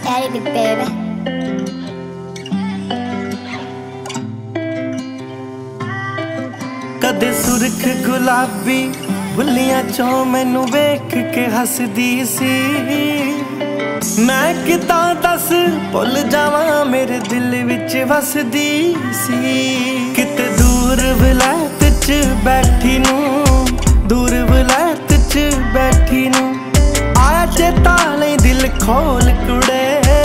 Daddy, baby. कदे सुरख गुलाबी बुलियां चों मैनू वेख के हसदी सी। मैं कितां दस भुल जावां मेरे दिल विच वसदी सी। किते दूर वलैत च बैठी नू, दूर वलैत च बैठी नू आया चेता नहीं दिल खोल कुड़े।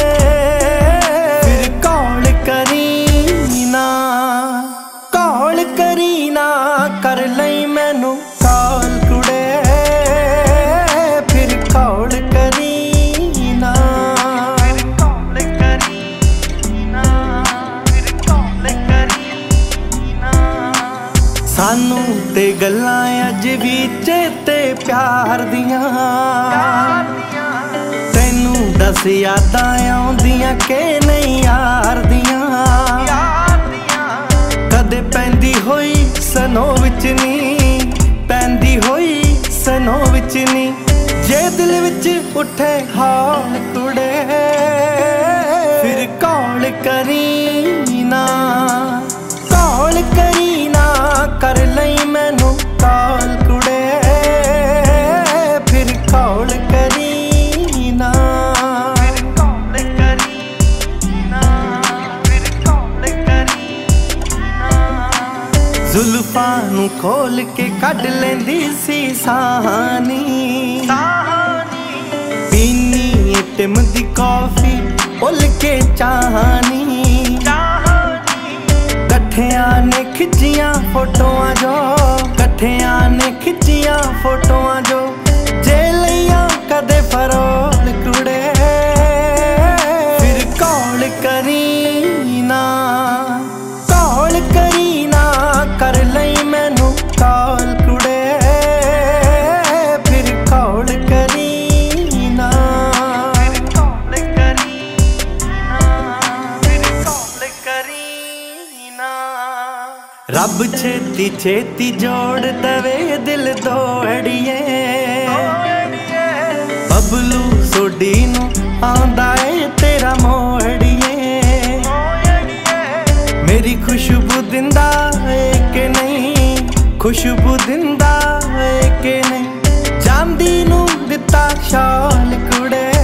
फिर कौल करी ना, कौल करी ना कर लई मैनू कॉल कुड़े। फिर कौल करी ना, फिर कौल करी ना, फिर कौल करी ना। सानू ते गल्लां अज भी चेते प्यार दियां। तैनू दस यादां आउंदियां के नहीं यार दियां। कदे पैंदी होई सनो विच नी, पैंदी होई सनो विच नी जे दिल विच उठे हाल कुड़े। फिर कौल करी ना, कौल करी ना कर लई मैनू कॉल कुड़े। फिर कौल करी ना, फिर कौल करी ना, फिर कौल करी ना। जुल्फां नू खोल के कढ लेंदी सी साहनी। पीनी टिम दी कॉफी भुल के चाहनी। कट्ठियां ने खिच्चियां फोटोआं जो, कट्ठियां ने खिच्चियां फोटोआं जो जे लईयां कदे फरोल कुड़े। फिर कौल करी ना, कौल करी ना कर लई मैनू कॉल कुड़े। फिर कौल करी ना, फिर कौल करी ना, फिर कौल करी ना। रब छेती छेती जोड़ दवे दिल दोड़िए। बबलू सोडी नू आंदा ए तेरा मोड़िए। मेरी खुशबू दिंदा है कि नहीं, खुशबू दिंदा है कि नहीं। चांदी नू दिता शाल कुड़े।